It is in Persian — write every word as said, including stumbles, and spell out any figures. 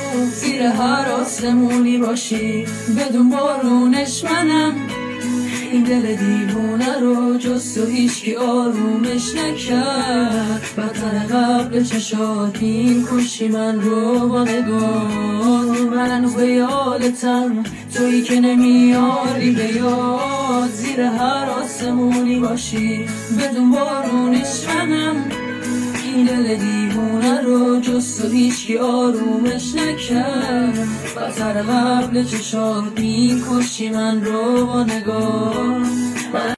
زیر هر آسمونی باشی، بدون بارونش منم. این دل دیوونه رو جز تو هیچکی آرومش نکرد. بدتر قبل چشات این کشی من رو با نگاه. من هنوز به یادتم، تویی که نمیاری به یاد. زیر هر آسمونی باشی، بدون بارونش منم. این دل دیوونه رو جز تو هیچکی آرومش نکرد. بدتر قبل چشات این کشی من رو با نگاه.